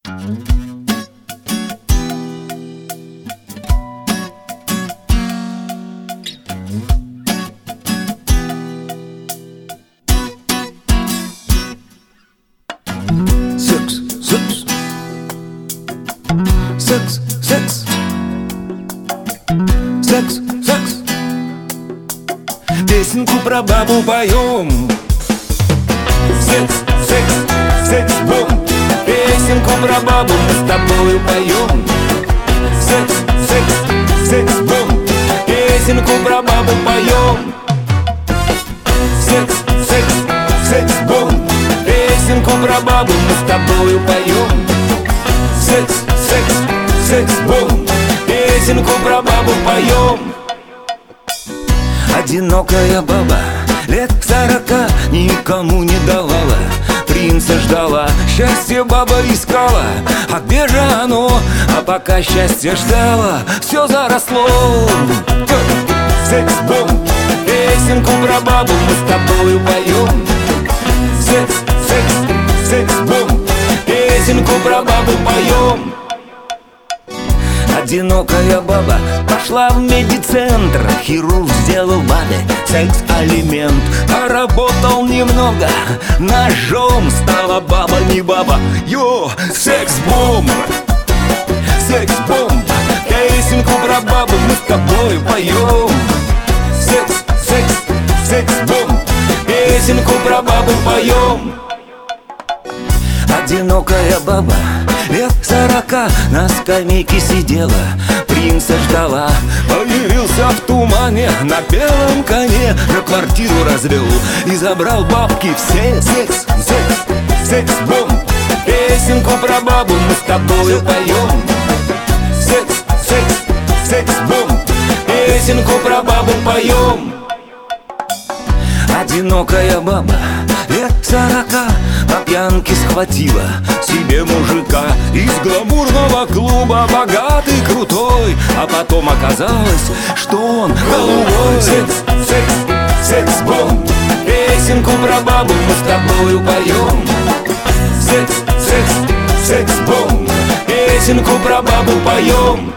Секс, секс, секс, секс, секс, секс. Песенку про бабу поем. Секс, секс, секс-бом. Песенку про бабу мы с тобою поем. Секс, секс, секс-бом. Песенку про бабу поем. Секс, секс, секс-бом. Песенку про бабу мы с тобою поем. Секс, секс, секс-бом. Песенку про бабу поем. Одинокая баба лет 40 никому не давала, принца ждала, счастье баба искала. А где же оно? А пока счастье ждала, все заросло. Секс-бом. Песенку про бабу мы с тобою поем. Секс, секс, секс-бом. Песенку про бабу поем. Одинокая баба пошла в медицентр. Хирург сделал бабе секс-алимент. Поработал немного ножом, стала баба не баба. Йо, секс-бомб, секс-бомб. Песенку про бабу мы с тобой поем. Секс, секс, секс-бомб. Песенку про бабу поем. Одинокая баба лет 40 на скамейке сидела, принца ждала. Появился в тумане на белом коне, на квартиру развел и забрал бабки все. Секс, секс, секс-бомб. Песенку про бабу мы с тобою поем. Секс, секс, секс-бомб. Песенку про бабу поем. Одинокая баба лет 40 по пьянке схватила себе мужика из гламурного клуба, богатый, крутой. А потом оказалось, что он голубой. Секс, секс, секс-бомб. Песенку про бабу мы с тобою поем. Секс, секс, секс-бомб. Песенку про бабу поем.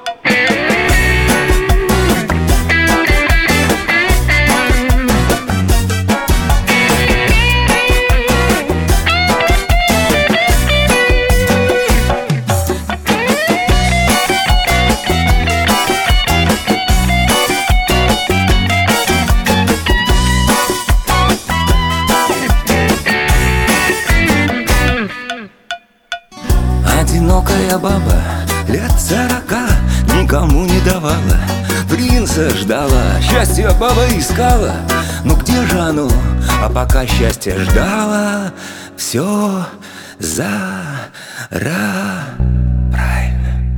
Одинокая баба лет 40 никому не давала, принца ждала, счастье баба искала. Ну где же оно? А пока счастье ждала, все правильно.